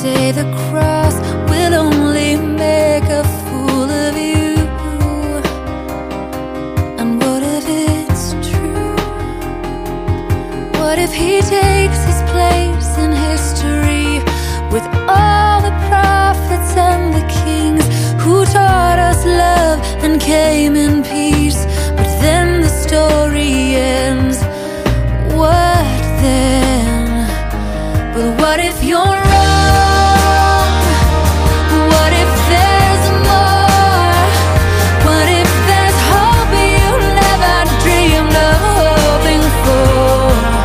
say the cross will only make a fool of you. And what if it's true? What if he takes his place in history with all the prophets and the kings who taught us love and came in peace? But then the story ends. What then? But what if you're wrong? What if there's more? What if there's hope you never dreamed of hoping for?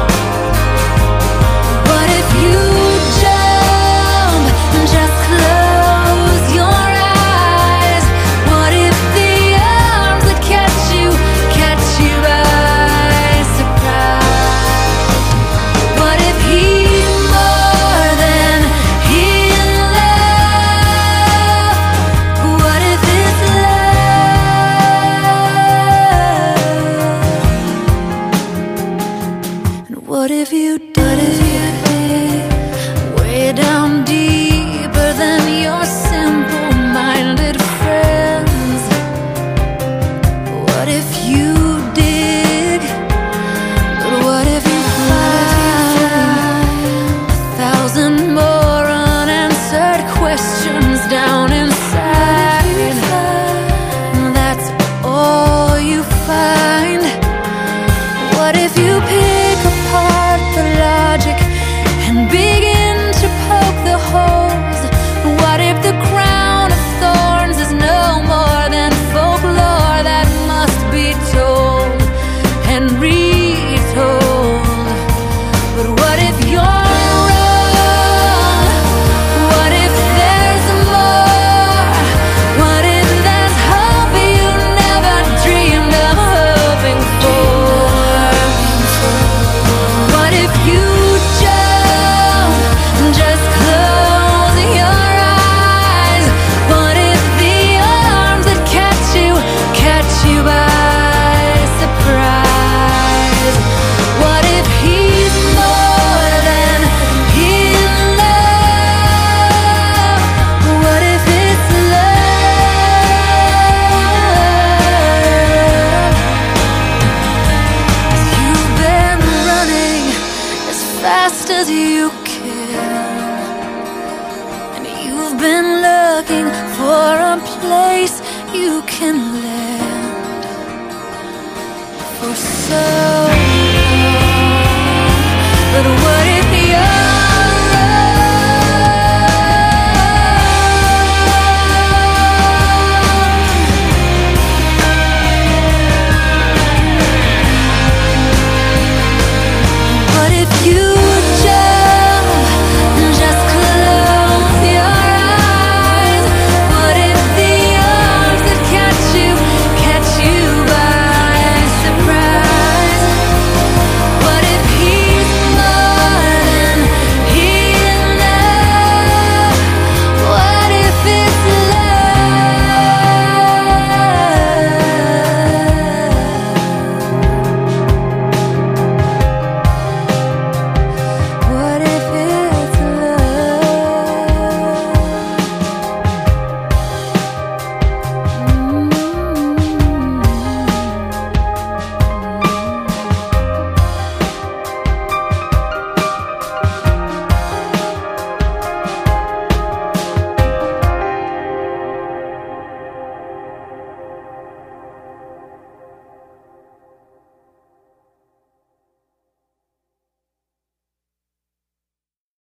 What if you jump and just close your eyes? What if the arms that catch you by surprise? What if he's more than in love? What if it's love? And what if you way down deeper than your simple-minded friends? What if you dig? But what if you find 1,000 more unanswered questions down inside? And that's all you find. What if you pick apart the logic and begin to poke the holes? What if the crown of thorns is no more than folklore that must be told and retold? But what if you're wrong? What if there's more? What if there's hope you never dreamed of hoping for? What if you jump and just close your eyes? What if the arms that catch you by surprise? What if he's more than in love? What if it's love? You've been running as fast as you can, and you've been looking for a place you can land for so